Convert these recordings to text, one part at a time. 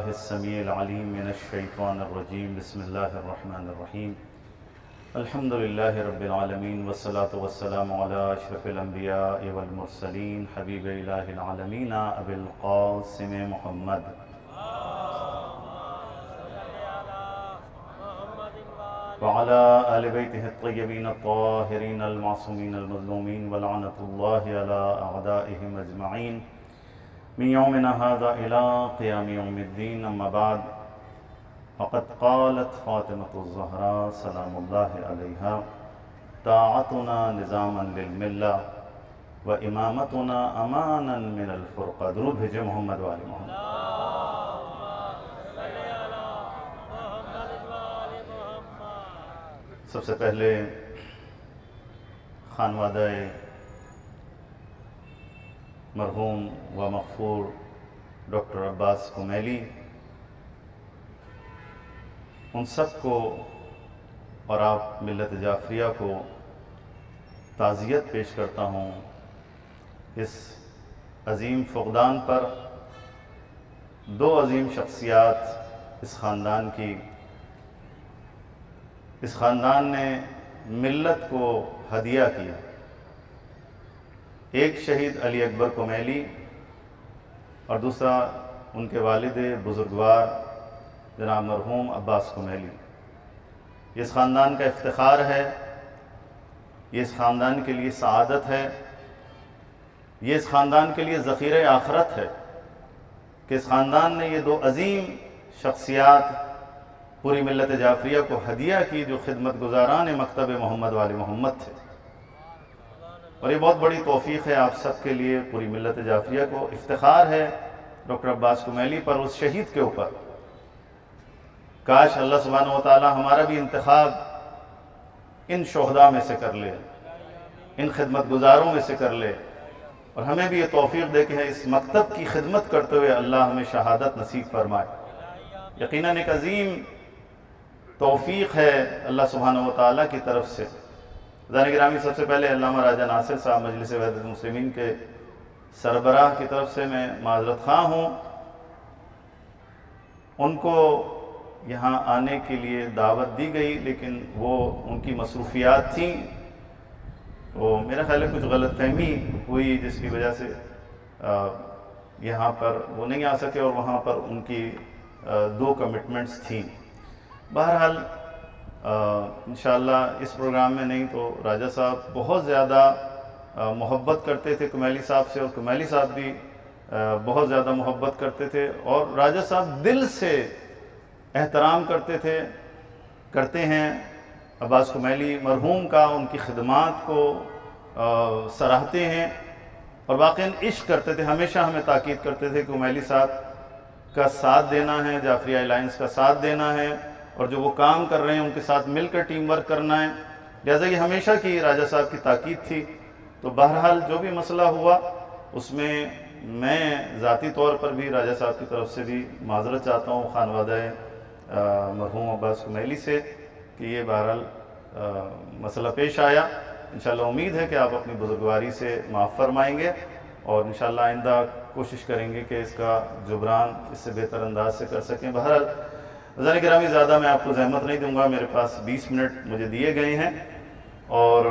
السمیع العلیم من الشیطان الرجیم بسم اللہ الرحمن الرحیم الحمدللہ رب العالمین والصلاة والسلام علی اشرف الانبیاء والمرسلین حبیب الہ العالمین ابی القاسم محمد وعلى آل بيته الطيبين الطاهرين المعصومين المظلومين ولعنة الله على أعدائهم أجمعين من يومنا هذا إلى قيام يوم الدين. أما بعد فقد قالت فاطمة الزهراء سلام الله عليها: طاعتنا نظاما للملة وإمامتنا أمانا من الفرقة. درود بھیجے محمد وآل محمد. سب سے پہلے خانوادہ مرحوم و مغفور ڈاکٹر عباس کمیلی، ان سب کو اور آپ ملت جعفریہ کو تعزیت پیش کرتا ہوں اس عظیم فقدان پر. دو عظیم شخصیات اس خاندان کی، اس خاندان نے ملت کو ہدیہ کیا. ایک شہید علی اکبر کمیلی اور دوسرا ان کے والد بزرگوار جناب مرحوم عباس کمیلی. یہ اس خاندان کا افتخار ہے، یہ اس خاندان کے لیے سعادت ہے، یہ اس خاندان کے لیے ذخیرہ آخرت ہے کہ اس خاندان نے یہ دو عظیم شخصیات پوری ملت جعفریہ کو ہدیہ کی، جو خدمت گزاران مکتب محمد وآل محمد تھے. اور یہ بہت بڑی توفیق ہے آپ سب کے لیے، پوری ملت جعفریہ کو افتخار ہے ڈاکٹر عباس کمیلی پر، اس شہید کے اوپر. کاش اللہ سبحانہ وتعالی ہمارا بھی انتخاب ان شہداء میں سے کر لے، ان خدمت گزاروں میں سے کر لے، اور ہمیں بھی یہ توفیق دے کہ اس مکتب کی خدمت کرتے ہوئے اللہ ہمیں شہادت نصیب فرمائے. یقیناً ایک عظیم توفیق ہے اللہ سبحانہ وتعالی کی طرف سے. عزیزان گرامی، سب سے پہلے علامہ راجہ ناصر صاحب مجلس وحدت المسلمین کے سربراہ کی طرف سے میں معذرت خواہ ہوں. ان کو یہاں آنے کے لیے دعوت دی گئی لیکن وہ ان کی مصروفیات تھیں، وہ میرا خیال ہے کچھ غلط فہمی ہوئی جس کی وجہ سے یہاں پر وہ نہیں آ سکے، اور وہاں پر ان کی دو کمٹمنٹس تھیں. بہرحال انشاءاللہ اس پروگرام میں نہیں تو راجہ صاحب بہت زیادہ محبت کرتے تھے کمیلی صاحب سے، اور کمیلی صاحب بھی بہت زیادہ محبت کرتے تھے، اور راجہ صاحب دل سے احترام کرتے ہیں عباس کمیلی مرحوم کا، ان کی خدمات کو سراہتے ہیں، اور واقعاً عشق کرتے تھے. ہمیشہ ہمیں تاکید کرتے تھے کہ کمیلی صاحب کا ساتھ دینا ہے، جعفریہ الائنس کا ساتھ دینا ہے، اور جو وہ کام کر رہے ہیں ان کے ساتھ مل کر ٹیم ورک کرنا ہے. لہٰذا یہ ہمیشہ کی راجہ صاحب کی تاکید تھی. تو بہرحال جو بھی مسئلہ ہوا اس میں میں ذاتی طور پر بھی راجہ صاحب کی طرف سے بھی معذرت چاہتا ہوں خانوادہ مرحوم عباس کمیلی سے کہ یہ بہرحال مسئلہ پیش آیا. انشاءاللہ امید ہے کہ آپ اپنی بزرگواری سے معاف فرمائیں گے، اور انشاءاللہ آئندہ کوشش کریں گے کہ اس کا جبران اس سے بہتر انداز سے کر سکیں. بہرحال عزیزان گرامی، زیادہ میں آپ کو زحمت نہیں دوں گا، میرے پاس 20 منٹ مجھے دیے گئے ہیں، اور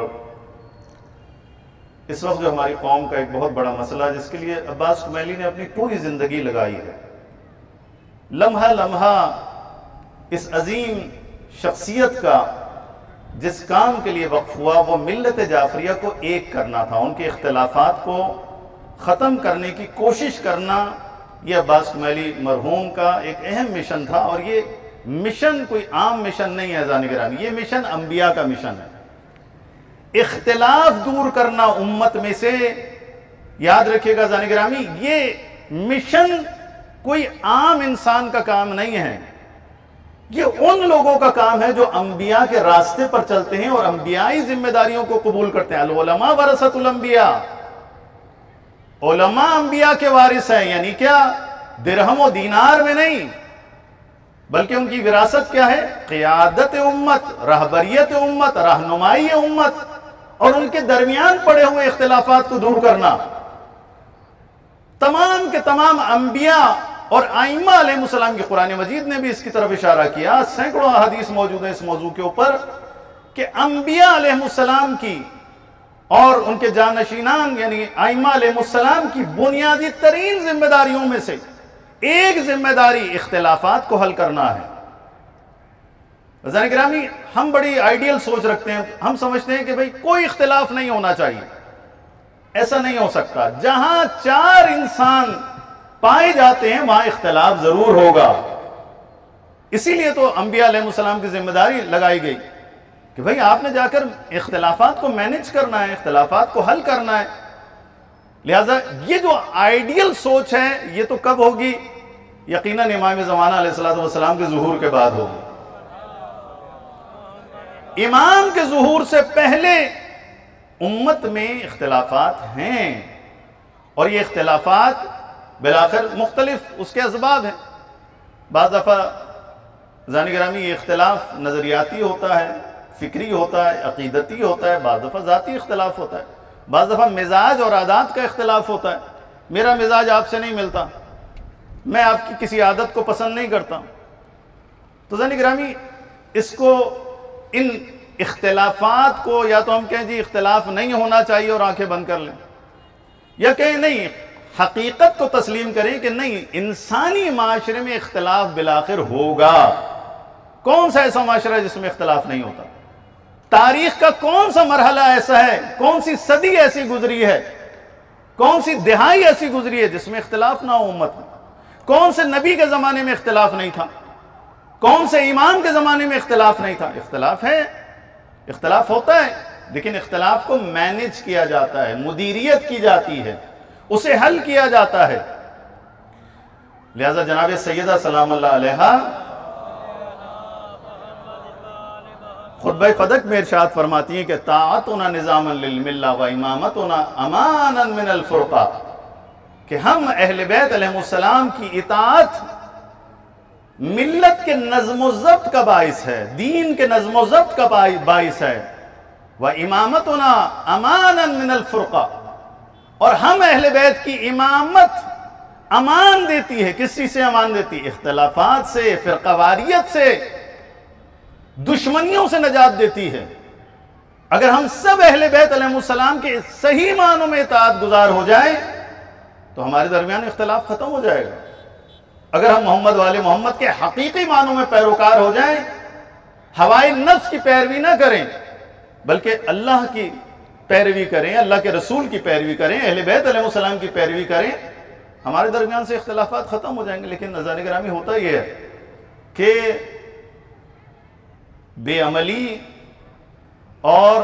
اس وقت جو ہماری قوم کا ایک بہت بڑا مسئلہ جس کے لیے عباس کمیلی نے اپنی پوری زندگی لگائی ہے، لمحہ لمحہ اس عظیم شخصیت کا جس کام کے لیے وقف ہوا وہ ملت جعفریہ کو ایک کرنا تھا، ان کے اختلافات کو ختم کرنے کی کوشش کرنا. یہ عباس کمیلی مرحوم کا ایک اہم مشن تھا، اور یہ مشن کوئی عام مشن نہیں ہے عزیزان گرامی، یہ مشن انبیاء کا مشن ہے. اختلاف دور کرنا امت میں سے، یاد رکھیے گا عزیزان گرامی، یہ مشن کوئی عام انسان کا کام نہیں ہے، یہ ان لوگوں کا کام ہے جو انبیاء کے راستے پر چلتے ہیں اور انبیائی ذمہ داریوں کو قبول کرتے ہیں. العلماء ورثۃ الانبیاء، علماء انبیاء کے وارث ہیں. یعنی کیا؟ درہم و دینار میں نہیں، بلکہ ان کی وراثت کیا ہے؟ قیادت امت، رہبریت امت، رہنمائی امت، اور ان کے درمیان پڑے ہوئے اختلافات کو دور کرنا. تمام کے تمام انبیاء اور ائمہ علیہ السلام کی قرآن مجید نے بھی اس کی طرف اشارہ کیا، سینکڑوں احادیث موجود ہیں اس موضوع کے اوپر کہ انبیاء علیہ السلام کی اور ان کے جانشینان یعنی ائمہ علیہ السلام کی بنیادی ترین ذمہ داریوں میں سے ایک ذمہ داری اختلافات کو حل کرنا ہے۔ عزیزان گرامی، ہم بڑی آئیڈیل سوچ رکھتے ہیں، ہم سمجھتے ہیں کہ بھئی کوئی اختلاف نہیں ہونا چاہیے، ایسا نہیں ہو سکتا۔ جہاں چار انسان پائے جاتے ہیں وہاں اختلاف ضرور ہوگا۔ اسی لیے تو انبیاء علیہ السلام کی ذمہ داری لگائی گئی کہ بھئی آپ نے جا کر اختلافات کو مینج کرنا ہے، اختلافات کو حل کرنا ہے۔ لہٰذا یہ جو آئیڈیل سوچ ہے یہ تو کب ہوگی؟ یقیناً امام زمانہ علیہ السلام کے ظہور کے بعد ہوگی۔ امام کے ظہور سے پہلے امت میں اختلافات ہیں، اور یہ اختلافات بالآخر مختلف اس کے اسباب ہیں۔ بعض دفعہ عزیزان گرامی یہ اختلاف نظریاتی ہوتا ہے، فکری ہوتا ہے، عقیدتی ہوتا ہے، بعض دفعہ ذاتی اختلاف ہوتا ہے، بعض دفعہ مزاج اور عادات کا اختلاف ہوتا ہے۔ میرا مزاج آپ سے نہیں ملتا، میں آپ کی کسی عادت کو پسند نہیں کرتا۔ تو عزیزان گرامی اس کو، ان اختلافات کو یا تو ہم کہیں جی اختلاف نہیں ہونا چاہیے اور آنکھیں بند کر لیں، یا کہیں نہیں، حقیقت کو تسلیم کریں کہ نہیں، انسانی معاشرے میں اختلاف بالآخر ہوگا۔ کون سا ایسا معاشرہ ہے جس میں اختلاف نہیں ہوتا؟ تاریخ کا کون سا مرحلہ ایسا ہے، کون سی صدی ایسی گزری ہے، کون سی دہائی ایسی گزری ہے جس میں اختلاف نہ ہو امت میں؟ کون سے نبی کے زمانے میں اختلاف نہیں تھا؟ کون سے امام کے زمانے میں اختلاف نہیں تھا؟ اختلاف ہے، اختلاف ہوتا ہے، لیکن اختلاف کو مینج کیا جاتا ہے، مدیریت کی جاتی ہے، اسے حل کیا جاتا ہے۔ لہذا جناب سیدہ سلام اللہ علیہا خطبہ فدق میں ارشاد فرماتی ہیں کہ طاعتنا نظاما للملہ و امامتنا امانا من الفرقہ، کہ ہم اہل بیت علیہ السلام کی اطاعت ملت کے نظم و ضبط کا باعث ہے، دین کے نظم و ضبط کا باعث ہے، وَإِمَامَتُنَا أَمَانًا مِنَ الْفُرْقَةِ، اور ہم اہل بیت کی امامت امان دیتی ہے۔ کس چیز سے امان دیتی ہے؟ اختلافات سے، فرقہ واریت سے، دشمنیوں سے نجات دیتی ہے۔ اگر ہم سب اہل بیت علیہ السلام کے صحیح معنوں میں اطاعت گزار ہو جائیں تو ہمارے درمیان اختلاف ختم ہو جائے گا۔ اگر ہم محمد والے محمد کے حقیقی معنوں میں پیروکار ہو جائیں، ہوائے نفس کی پیروی نہ کریں بلکہ اللہ کی پیروی کریں، اللہ کے رسول کی پیروی کریں، اہل بیت علیہ السلام کی پیروی کریں، ہمارے درمیان سے اختلافات ختم ہو جائیں گے۔ لیکن عزیزان گرامی ہوتا یہ ہے کہ بے عملی اور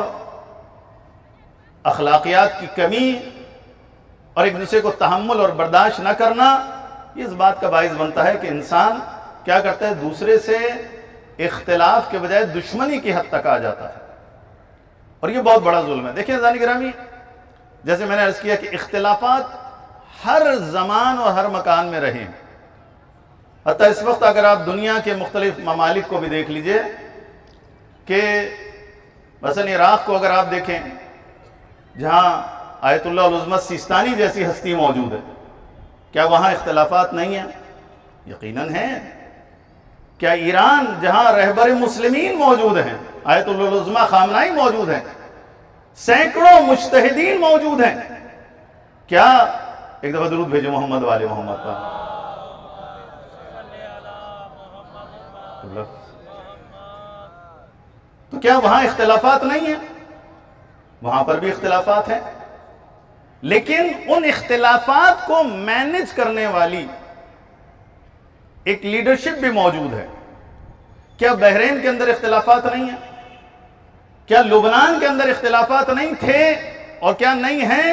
اخلاقیات کی کمی اور ایک دوسرے کو تحمل اور برداشت نہ کرنا، یہ اس بات کا باعث بنتا ہے کہ انسان کیا کرتا ہے، دوسرے سے اختلاف کے بجائے دشمنی کی حد تک آ جاتا ہے، اور یہ بہت بڑا ظلم ہے۔ دیکھیں عزیزان گرامی، جیسے میں نے عرض کیا کہ اختلافات ہر زمان اور ہر مکان میں رہے ہیں۔ حتیٰ اس وقت اگر آپ دنیا کے مختلف ممالک کو بھی دیکھ لیجئے کہ مثلا عراق کو اگر آپ دیکھیں، جہاں آیت اللہ العظمہ سیستانی جیسی ہستی موجود ہے، کیا وہاں اختلافات نہیں ہیں؟ یقیناً ہیں۔ کیا ایران جہاں رہبر مسلمین موجود ہیں، آیت اللہ العظمہ خامنائی موجود ہیں، سینکڑوں مجتہدین موجود ہیں، کیا ایک دفعہ درود بھیجو محمد والے محمد پر، تو کیا وہاں اختلافات نہیں ہیں؟ وہاں پر بھی اختلافات ہیں، لیکن ان اختلافات کو مینج کرنے والی ایک لیڈرشپ بھی موجود ہے۔ کیا بحرین کے اندر اختلافات نہیں ہیں؟ کیا لبنان کے اندر اختلافات نہیں تھے اور کیا نہیں ہیں؟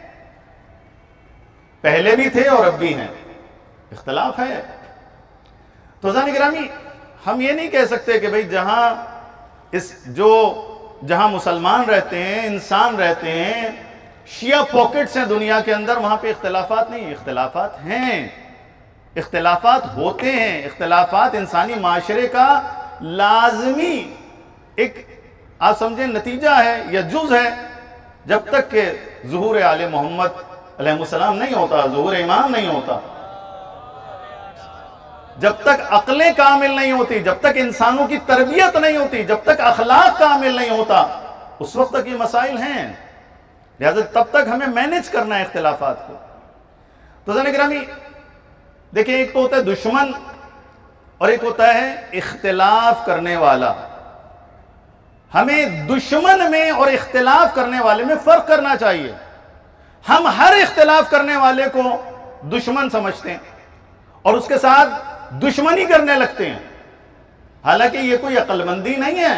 پہلے بھی تھے اور اب بھی ہیں، اختلاف ہے۔ تو عزیزان گرامی، ہم یہ نہیں کہہ سکتے کہ بھئی جہاں مسلمان رہتے ہیں، انسان رہتے ہیں، شیعہ پاکٹس ہیں دنیا کے اندر، وہاں پہ اختلافات نہیں۔ اختلافات ہیں، اختلافات ہوتے ہیں۔ اختلافات انسانی معاشرے کا لازمی ایک آپ سمجھیں نتیجہ ہے یا جز ہے۔ جب تک کہ ظہور آل محمد علیہ السلام نہیں ہوتا، ظہور امام نہیں ہوتا، جب تک عقلیں کامل نہیں ہوتی، جب تک انسانوں کی تربیت نہیں ہوتی، جب تک اخلاق کامل نہیں ہوتا، اس وقت تک یہ مسائل ہیں۔ لہذا تب تک ہمیں مینج کرنا ہے اختلافات کو۔ تو عزیزان گرامی دیکھیں، ایک تو ہوتا ہے دشمن اور ایک ہوتا ہے اختلاف کرنے والا۔ ہمیں دشمن میں اور اختلاف کرنے والے میں فرق کرنا چاہیے۔ ہم ہر اختلاف کرنے والے کو دشمن سمجھتے ہیں اور اس کے ساتھ دشمنی کرنے لگتے ہیں، حالانکہ یہ کوئی عقل مندی نہیں ہے۔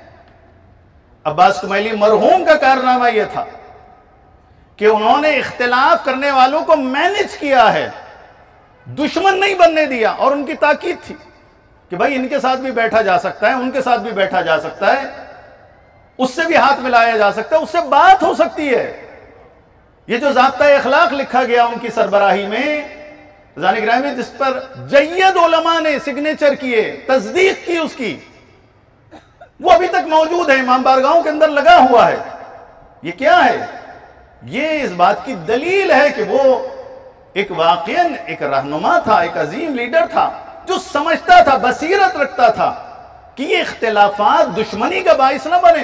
عباس کمیلی مرحوم کا کارنامہ یہ تھا کہ انہوں نے اختلاف کرنے والوں کو مینج کیا ہے، دشمن نہیں بننے دیا، اور ان کی تاکید تھی کہ بھائی ان کے ساتھ بھی بیٹھا جا سکتا ہے، ان کے ساتھ بھی بیٹھا جا سکتا ہے، اس سے بھی ہاتھ ملایا جا سکتا ہے، اس سے بات ہو سکتی ہے۔ یہ جو ضابطہ اخلاق لکھا گیا ان کی سربراہی میں، عزیزان گرامی، جس پر جید علماء نے سگنیچر کیے، تصدیق کی اس کی، وہ ابھی تک موجود ہے، امام بارگاہوں کے اندر لگا ہوا ہے۔ یہ کیا ہے؟ یہ اس بات کی دلیل ہے کہ وہ ایک واقعاً ایک رہنما تھا، ایک عظیم لیڈر تھا، جو سمجھتا تھا، بصیرت رکھتا تھا کہ یہ اختلافات دشمنی کا باعث نہ بنے۔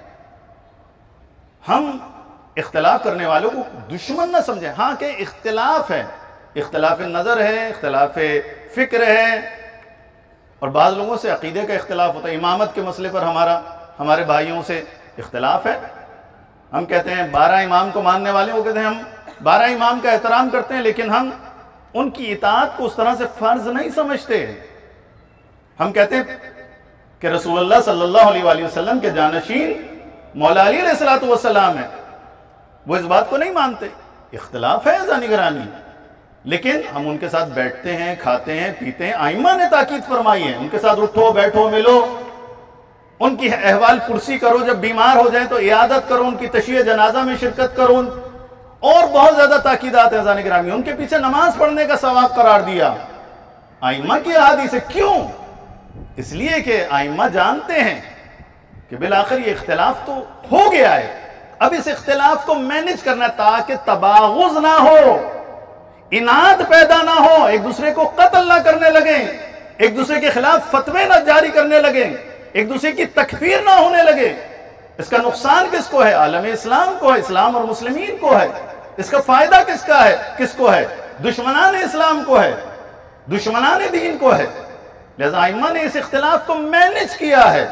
ہم اختلاف کرنے والوں کو دشمن نہ سمجھیں، ہاں کہ اختلاف ہے، اختلاف نظر ہے، اختلاف فکر ہے، اور بعض لوگوں سے عقیدے کا اختلاف ہوتا ہے۔ امامت کے مسئلے پر ہمارے بھائیوں سے اختلاف ہے۔ ہم کہتے ہیں 12 امام کو ماننے والے، وہ کہتے ہیں ہم 12 امام کا احترام کرتے ہیں، لیکن ہم ان کی اطاعت کو اس طرح سے فرض نہیں سمجھتے۔ ہم کہتے ہیں کہ رسول اللہ صلی اللہ علیہ وآلہ وسلم کے جانشین مولا علی علیہ السلام ہیں، وہ اس بات کو نہیں مانتے۔ اختلاف ہے عزیزان گرامی، لیکن ہم ان کے ساتھ بیٹھتے ہیں، کھاتے ہیں، پیتے ہیں۔ ائمہ نے تاکید فرمائی ہے، ان کے ساتھ اٹھو بیٹھو ملو، ان کی احوال پرسی کرو، جب بیمار ہو جائیں تو عیادت کرو، ان کی تشییع جنازہ میں شرکت کرو، اور بہت زیادہ تاکیدات ہیں عزیزان گرامی۔ ان کے پیچھے نماز پڑھنے کا ثواب قرار دیا ائمہ کی احادیث۔ کیوں؟ اس لیے کہ ائمہ جانتے ہیں کہ بالآخر یہ اختلاف تو ہو گیا ہے، اب اس اختلاف کو مینج کرنا تاکہ تباغض نہ ہو، اناد پیدا نہ ہو، ایک دوسرے کو قتل نہ کرنے لگیں، ایک دوسرے کے خلاف فتوے نہ جاری کرنے لگیں، ایک دوسرے کی تکفیر نہ ہونے لگے۔ اس کا نقصان کس کو ہے؟ عالم اسلام کو ہے، اسلام اور مسلمین کو ہے۔ اس کا فائدہ کس کو ہے؟ دشمنان اسلام کو ہے، دشمنان دین کو ہے۔ لہذا ائمہ نے اس اختلاف کو مینج کیا ہے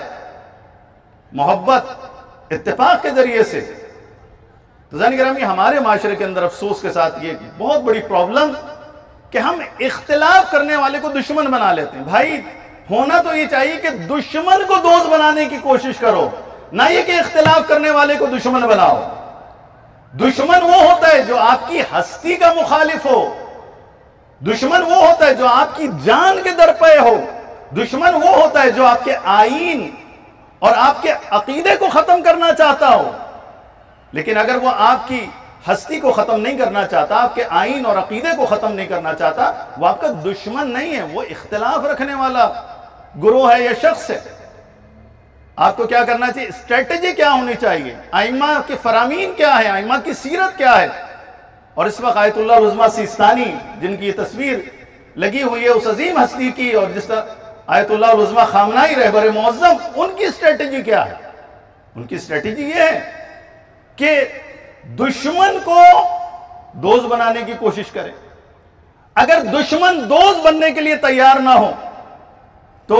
محبت، اتفاق کے ذریعے سے۔ تو عزیزان گرامی، ہمارے معاشرے کے اندر افسوس کے ساتھ یہ بہت بڑی پرابلم کہ ہم اختلاف کرنے والے کو دشمن بنا لیتے ہیں۔ بھائی ہونا تو یہ چاہیے کہ دشمن کو دوست بنانے کی کوشش کرو، نہ یہ کہ اختلاف کرنے والے کو دشمن بناؤ۔ دشمن وہ ہوتا ہے جو آپ کی ہستی کا مخالف ہو، دشمن وہ ہوتا ہے جو آپ کی جان کے درپے ہو، دشمن وہ ہوتا ہے جو آپ کے آئین اور آپ کے عقیدے کو ختم کرنا چاہتا ہو۔ لیکن اگر وہ آپ کی ہستی کو ختم نہیں کرنا چاہتا، آپ کے آئین اور عقیدے کو ختم نہیں کرنا چاہتا، وہ آپ کا دشمن نہیں ہے، وہ اختلاف رکھنے والا گروہ ہے یا شخص ہے۔ آپ کو کیا کرنا چاہیے؟ اسٹریٹجی کیا ہونی چاہیے؟ ائمہ کے فرامین کیا ہے؟ ائمہ کی سیرت کیا ہے؟ اور اس وقت آیت اللہ العظمیٰ سیستانی، جن کی یہ تصویر لگی ہوئی ہے اس عظیم ہستی کی، اور جس طرح آیت اللہ العظمیٰ خامنائی رہبر معظم، ان کی اسٹریٹجی کیا ہے؟ ان کی اسٹریٹجی یہ ہے کہ دشمن کو دوست بنانے کی کوشش کرے۔ اگر دشمن دوست بننے کے لیے تیار نہ ہو تو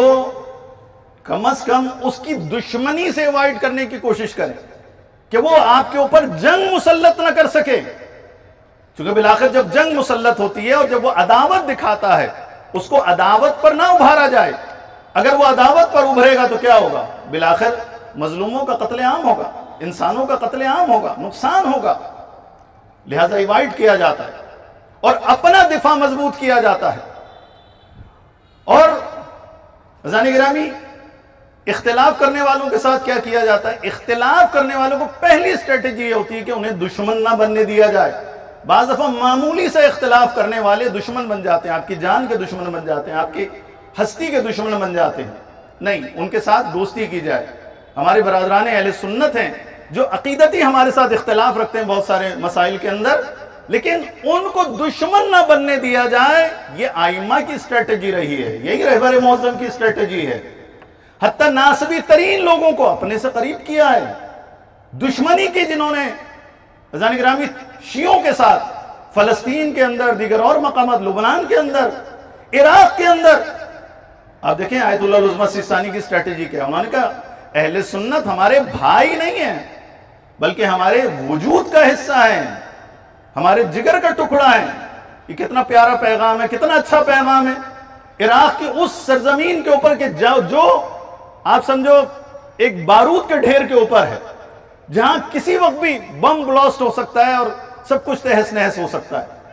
کم از کم اس کی دشمنی سے اوائڈ کرنے کی کوشش کریں کہ وہ آپ کے اوپر جنگ مسلط نہ کر سکے، چونکہ بالآخر جب جنگ مسلط ہوتی ہے اور جب وہ عداوت دکھاتا ہے، اس کو عداوت پر نہ ابھارا جائے۔ اگر وہ عداوت پر ابھرے گا تو کیا ہوگا؟ بالآخر مظلوموں کا قتل عام ہوگا، انسانوں کا قتل عام ہوگا، نقصان ہوگا۔ لہذا ایوائڈ کیا جاتا ہے اور اپنا دفاع مضبوط کیا جاتا ہے۔ اور عزیزان گرامی، اختلاف کرنے والوں کے ساتھ کیا کیا جاتا ہے؟ اختلاف کرنے والوں کو پہلی اسٹریٹجی یہ ہوتی ہے کہ انہیں دشمن نہ بننے دیا جائے۔ بعض دفعہ معمولی سے اختلاف کرنے والے دشمن بن جاتے ہیں، آپ کی جان کے دشمن بن جاتے ہیں، آپ کی ہستی کے دشمن بن جاتے ہیں۔ نہیں، ان کے ساتھ دوستی کی جائے۔ ہمارے برادران اہل سنت ہیں جو عقیدتی ہمارے ساتھ اختلاف رکھتے ہیں بہت سارے مسائل کے اندر، لیکن ان کو دشمن نہ بننے دیا جائے، یہ آئمہ کی اسٹریٹجی رہی ہے، یہی رہبر معظم کی اسٹریٹجی ہے۔ حتیٰ ناسبی ترین لوگوں کو اپنے سے قریب کیا ہے، دشمنی کی جنہوں نے عزیزان گرامی شیعوں کے ساتھ فلسطین کے اندر، دیگر اور مقامات، لبنان کے اندر، عراق کے اندر۔ آپ دیکھیں آیت اللہ العظمی سیستانی کی اسٹریٹجی کیا، انہوں نے کہا اہل سنت ہمارے بھائی نہیں ہیں بلکہ ہمارے وجود کا حصہ ہیں، ہمارے جگر کا ٹکڑا ہے۔ یہ کتنا پیارا پیغام ہے، کتنا اچھا پیغام ہے عراق کی اس سرزمین کے اوپر کہ جو آپ سمجھو ایک بارود کے ڈھیر کے اوپر ہے، جہاں کسی وقت بھی بم بلاسٹ ہو سکتا ہے اور سب کچھ تہس نہس ہو سکتا ہے۔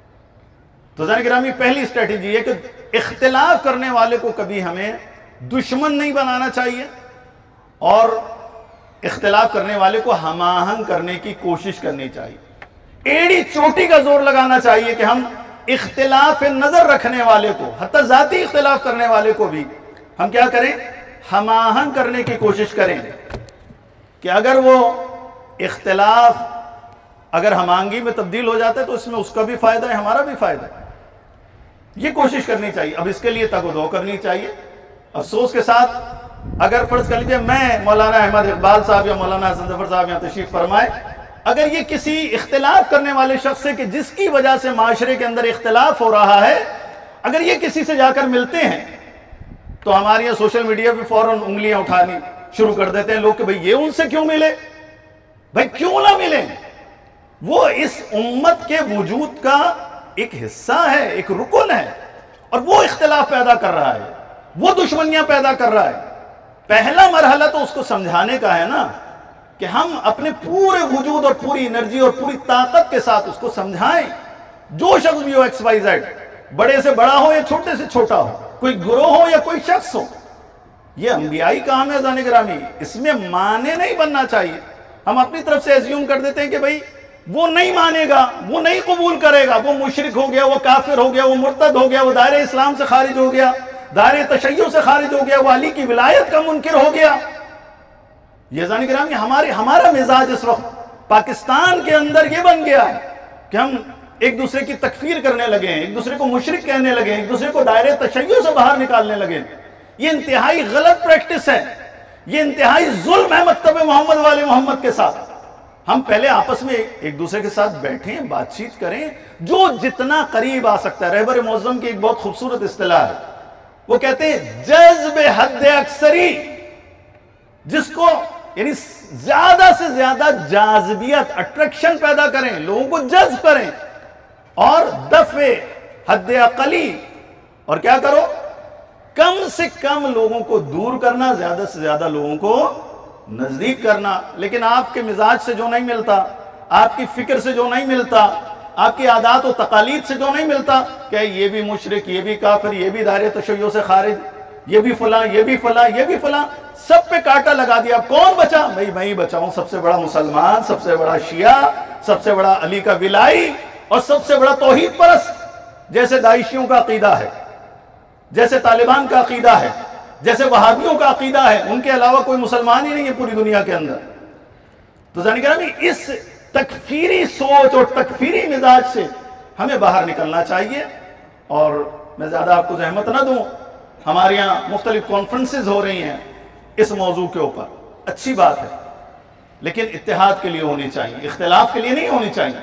تو عزیزان گرامی پہلی اسٹریٹجی ہے کہ اختلاف کرنے والے کو کبھی ہمیں دشمن نہیں بنانا چاہیے، اور اختلاف کرنے والے کو ہم آہنگ کرنے کی کوشش کرنی چاہیے۔ ایڑی چوٹی کا زور لگانا چاہیے کہ ہم اختلاف نظر رکھنے والے کو، حتیٰ ذاتی اختلاف کرنے والے کو بھی ہم کیا کریں، ہم آہنگ کرنے کی کوشش کریں کہ اگر وہ اختلاف اگر ہم آہنگی میں تبدیل ہو جاتا ہے تو اس میں اس کا بھی فائدہ ہے، ہمارا بھی فائدہ ہے۔ یہ کوشش کرنی چاہیے۔ اب اس کے لیے تگ و دو کرنی چاہیے۔ افسوس کے ساتھ اگر فرض کر لیجئے میں مولانا احمد اقبال صاحب یا مولانا حسن ظفر صاحب یہاں تشریف فرمائے، اگر یہ کسی اختلاف کرنے والے شخص سے کہ جس کی وجہ سے معاشرے کے اندر اختلاف ہو رہا ہے، اگر یہ کسی سے جا کر ملتے ہیں تو ہمارے یہاں سوشل میڈیا پہ فوراً انگلیاں اٹھانی شروع کر دیتے ہیں لوگ کہ بھئی یہ ان سے کیوں ملے، بھئی کیوں نہ ملیں، وہ اس امت کے وجود کا ایک حصہ ہے، ایک رکن ہے، اور وہ اختلاف پیدا کر رہا ہے، وہ دشمنیاں پیدا کر رہا ہے۔ پہلا مرحلہ تو اس کو سمجھانے کا ہے نا کہ ہم اپنے پورے وجود اور پوری انرجی اور پوری طاقت کے ساتھ اس کو سمجھائیں۔ جو شخص بھی ہو ایکس وائی زیڈ، بڑے سے بڑا ہو یا چھوٹے سے چھوٹا ہو، کوئی گروہ ہو یا کوئی شخص ہو، یہ انبیائی کام ہے عزیزان گرامی، اس میں مانے نہیں بننا چاہیے۔ ہم اپنی طرف سے ایزیوم کر دیتے ہیں کہ بھئی وہ نہیں مانے گا، وہ نہیں قبول کرے گا، وہ مشرک ہو گیا، وہ کافر ہو گیا، وہ مرتد ہو گیا، وہ دائرہ اسلام سے خارج ہو گیا، دائرہ تشیع سے خارج ہو گیا، وہ علی کی ولایت کا منکر ہو گیا۔ یہ عزیزان گرامی ہمارا مزاج اس وقت پاکستان کے اندر یہ بن گیا ہے کہ ہم ایک دوسرے کی تکفیر کرنے لگے ہیں، ایک دوسرے کو مشرک کہنے لگے ہیں، ایک دوسرے کو دائرہ تشیع سے باہر نکالنے لگے ہیں۔ یہ انتہائی غلط پریکٹس ہے، یہ انتہائی ظلم ہے مکتب محمد والے محمد کے ساتھ۔ ہم پہلے آپس میں ایک دوسرے کے ساتھ بیٹھیں، بات چیت کریں، جو جتنا قریب آ سکتا ہے۔ رہبر معظم کی ایک بہت خوبصورت اصطلاح ہے، وہ کہتے ہیں جذب حد اکثری، جس کو یعنی زیادہ سے زیادہ جاذبیت، اٹریکشن پیدا کریں، لوگوں کو جذب کریں، اور دفع حد اقلی، اور کیا کرو، کم سے کم لوگوں کو دور کرنا، زیادہ سے زیادہ لوگوں کو نزدیک کرنا۔ لیکن آپ کے مزاج سے جو نہیں ملتا، آپ کی فکر سے جو نہیں ملتا، آپ کی عادات و تقالید سے جو نہیں ملتا، کہ یہ بھی مشرک، یہ بھی کافر، یہ بھی دائرہ تشیع سے خارج، یہ بھی فلاں، یہ بھی فلاں، یہ بھی فلاں، سب پہ کانٹا لگا دیا۔ کون بچا؟ میں ہی بچاؤں، سب سے بڑا مسلمان، سب سے بڑا شیعہ، سب سے بڑا علی کا ولائی، اور سب سے بڑا توحید پرست، جیسے داعشیوں کا عقیدہ ہے، جیسے طالبان کا عقیدہ ہے، جیسے وہابیوں کا عقیدہ ہے۔ ان کے علاوہ کوئی مسلمان ہی نہیں ہے پوری دنیا کے اندر۔ تو ذہن گرامی اس تکفیری سوچ اور تکفیری مزاج سے ہمیں باہر نکلنا چاہیے۔ اور میں زیادہ آپ کو زحمت نہ دوں، ہمارے یہاں مختلف کانفرنسز ہو رہی ہیں اس موضوع کے اوپر، اچھی بات ہے، لیکن اتحاد کے لیے ہونی چاہیے، اختلاف کے لیے نہیں ہونی چاہیے۔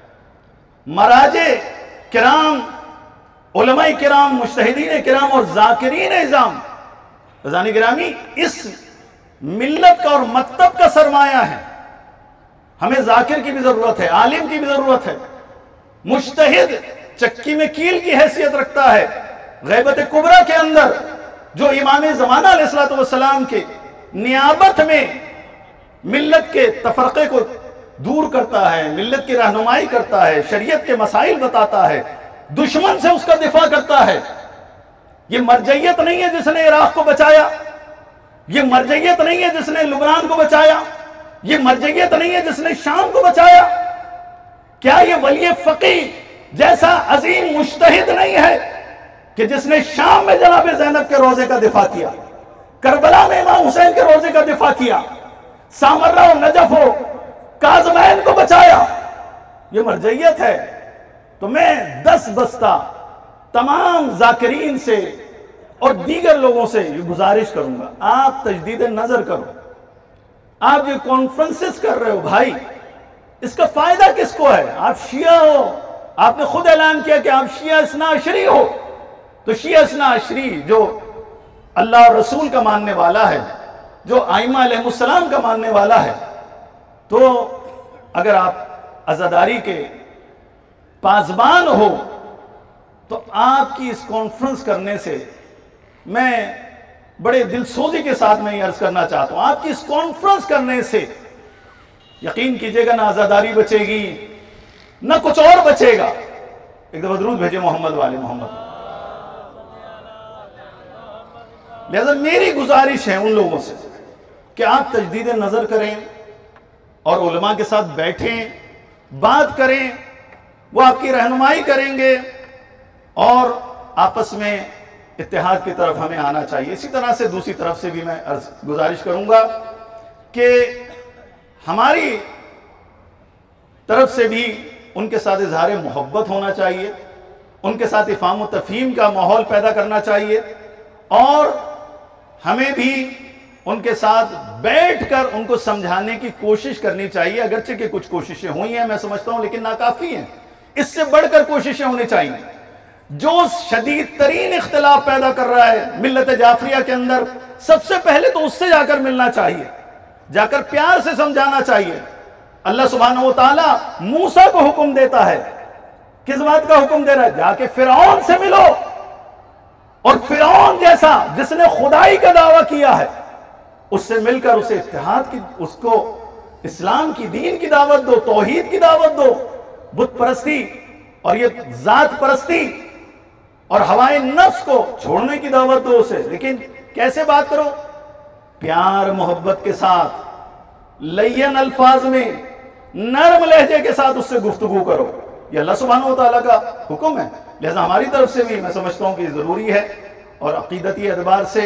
مراجع کرام، علماء کرام، مجتہدین کرام اور ذاکرین اعظام عزیزان گرامی اس ملت کا اور مکتب کا سرمایہ ہے۔ ہمیں ذاکر کی بھی ضرورت ہے، عالم کی بھی ضرورت ہے، مجتہد چکی میں کیل کی حیثیت رکھتا ہے۔ غیبت کبریٰ کے اندر جو امام زمانہ علیہ السلام کے نیابت میں ملت کے تفرقے کو دور کرتا ہے، ملت کی رہنمائی کرتا ہے، شریعت کے مسائل بتاتا ہے، دشمن سے اس کا دفاع کرتا ہے۔ یہ مرجعیت نہیں ہے جس نے عراق کو بچایا، یہ مرجعیت نہیں ہے جس نے لبنان کو بچایا، یہ مرجعیت نہیں ہے جس نے شام کو بچایا۔ کیا یہ ولی فقی جیسا عظیم مجتہد نہیں ہے کہ جس نے شام میں جناب زینب کے روزے کا دفاع کیا، کربلا میں امام حسین کے روزے کا دفاع کیا، سامرہ و نجف و کاظمین کو بچایا؟ یہ مرجعیت ہے، تو میں 10 بستہ تمام ذاکرین سے اور دیگر لوگوں سے یہ گزارش کروں گا، آپ تجدید نظر کرو۔ آپ یہ کانفرنسز کر رہے ہو بھائی، اس کا فائدہ کس کو ہے؟ آپ شیعہ ہو، آپ نے خود اعلان کیا کہ آپ شیعہ اثنا عشری ہو، تو شیعہ اثنا عشری جو اللہ اور رسول کا ماننے والا ہے، جو ائمہ علیہ السلام کا ماننے والا ہے، تو اگر آپ عزاداری کے پاسبان ہو تو آپ کی اس کانفرنس کرنے سے میں بڑے دل سوزی کے ساتھ میں یہ عرض کرنا چاہتا ہوں، آپ کی اس کانفرنس کرنے سے یقین کیجئے گا نہ عزاداری بچے گی نہ کچھ اور بچے گا۔ ایک دفعہ درود بھیجے محمد والے محمد۔ لہذا میری گزارش ہے ان لوگوں سے کہ آپ تجدید نظر کریں اور علماء کے ساتھ بیٹھیں، بات کریں، وہ آپ کی رہنمائی کریں گے اور آپس میں اتحاد کی طرف ہمیں آنا چاہیے۔ اسی طرح سے دوسری طرف سے بھی میں گزارش کروں گا کہ ہماری طرف سے بھی ان کے ساتھ اظہار محبت ہونا چاہیے، ان کے ساتھ افہام و تفہیم کا ماحول پیدا کرنا چاہیے، اور ہمیں بھی ان کے ساتھ بیٹھ کر ان کو سمجھانے کی کوشش کرنی چاہیے، اگرچہ کہ کچھ کوششیں ہوئی ہیں میں سمجھتا ہوں لیکن ناکافی ہیں، اس سے بڑھ کر کوششیں ہونی چاہیے۔ جو شدید ترین اختلاف پیدا کر رہا ہے ملت جعفریہ کے اندر، سب سے پہلے تو اس سے جا کر ملنا چاہیے، جا کر پیار سے سمجھانا چاہیے۔ اللہ سبحانہ وتعالیٰ موسیٰ کو حکم دیتا ہے، کس بات کا حکم دے رہا ہے؟ جا کے فرعون سے ملو، اور فرعون جیسا جس نے خدائی کا دعویٰ کیا ہے اس سے مل کر اسے اتحاد کی، اس کو اسلام کی دین کی دعوت دو، توحید کی دعوت دو، بت پرستی اور یہ ذات پرستی اور ہوائے نفس کو چھوڑنے کی دعوت دو اسے۔ لیکن کیسے بات کرو؟ پیار محبت کے ساتھ، لین الفاظ میں، نرم لہجے کے ساتھ اس سے گفتگو کرو، یہ اللہ سبحانہ وتعالیٰ کا حکم ہے۔ لہذا ہماری طرف سے بھی میں سمجھتا ہوں کہ ضروری ہے، اور عقیدتی اعتبار سے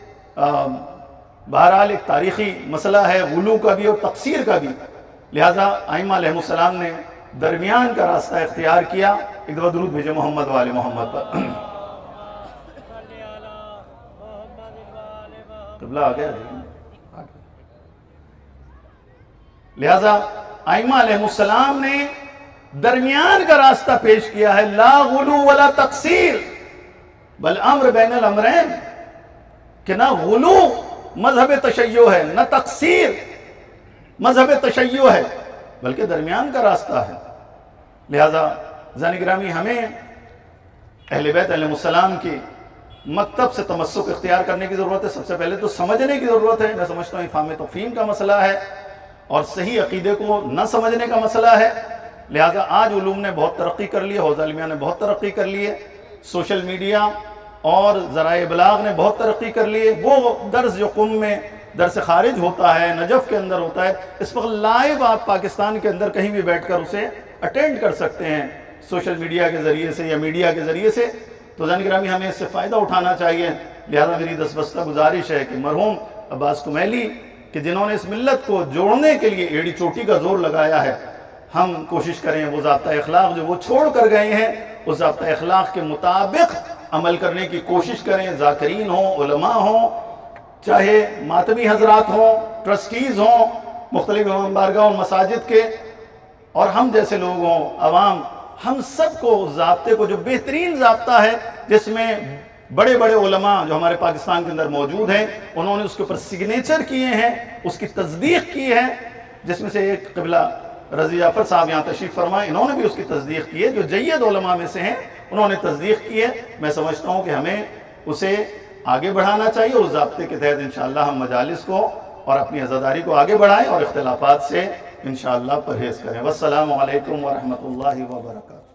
بہرحال ایک تاریخی مسئلہ ہے غلو کا بھی اور تقصیر کا بھی، لہذا ائمہ علیہ السلام نے درمیان کا راستہ اختیار کیا۔ ایک دفعہ درود بھیجے محمد والے محمد پر۔ قبلہ آ گیا جی، لہذا ائمہ علیہ السلام نے درمیان کا راستہ پیش کیا ہے، لا غلو ولا تقصیر بل امر بین الامرین، کہ نہ غلو مذہب تشیع ہے، نہ تقصیر مذہب تشیع ہے، بلکہ درمیان کا راستہ ہے۔ لہذا زن گرامی ہمیں اہل بیت علیہ السلام کی مکتب سے تمسک اختیار کرنے کی ضرورت ہے۔ سب سے پہلے تو سمجھنے کی ضرورت ہے، میں سمجھتا ہوں افہام تفہیم کا مسئلہ ہے اور صحیح عقیدے کو نہ سمجھنے کا مسئلہ ہے۔ لہذا آج علوم نے بہت ترقی کر لی ہے، حوزہ علمیہ نے بہت ترقی کر لی ہے، سوشل میڈیا اور ذرائع ابلاغ نے بہت ترقی کر لی ہے۔ وہ درس جو قم میں درس خارج ہوتا ہے، نجف کے اندر ہوتا ہے، اس وقت لائیو آپ پاکستان کے اندر کہیں بھی بیٹھ کر اسے اٹینڈ کر سکتے ہیں سوشل میڈیا کے ذریعے سے یا میڈیا کے ذریعے سے۔ تو زن گرامی ہمیں اس سے فائدہ اٹھانا چاہیے۔ لہذا میری دستبستہ گزارش ہے کہ مرحوم عباس کمیلی کہ جنہوں نے اس ملت کو جوڑنے کے لیے ایڑی چوٹی کا زور لگایا ہے، ہم کوشش کریں وہ ضابطہ اخلاق جو وہ چھوڑ کر گئے ہیں اس ضابطہ اخلاق کے مطابق عمل کرنے کی کوشش کریں۔ ذاکرین ہوں، علماء ہوں، چاہے ماتمی حضرات ہوں، ٹرسٹیز ہوں مختلف امام بارگاہ اور مساجد کے، اور ہم جیسے لوگ ہوں، عوام، ہم سب کو ضابطے کو، جو بہترین ضابطہ ہے جس میں بڑے بڑے علماء جو ہمارے پاکستان کے اندر موجود ہیں انہوں نے اس کے اوپر سگنیچر کیے ہیں، اس کی تصدیق کی ہے، جس میں سے ایک قبلہ رضی جعفر صاحب یہاں تشریف فرمائے، انہوں نے بھی اس کی تصدیق کی ہے، جو جید علماء میں سے ہیں انہوں نے تصدیق کی ہے۔ میں سمجھتا ہوں کہ ہمیں اسے آگے بڑھانا چاہیے، اور ضابطے کے تحت انشاءاللہ ہم مجالس کو اور اپنی عزاداری کو آگے بڑھائیں اور اختلافات سے انشاءاللہ پرہیز کریں۔ والسلام علیکم ورحمۃ اللہ وبرکاتہ۔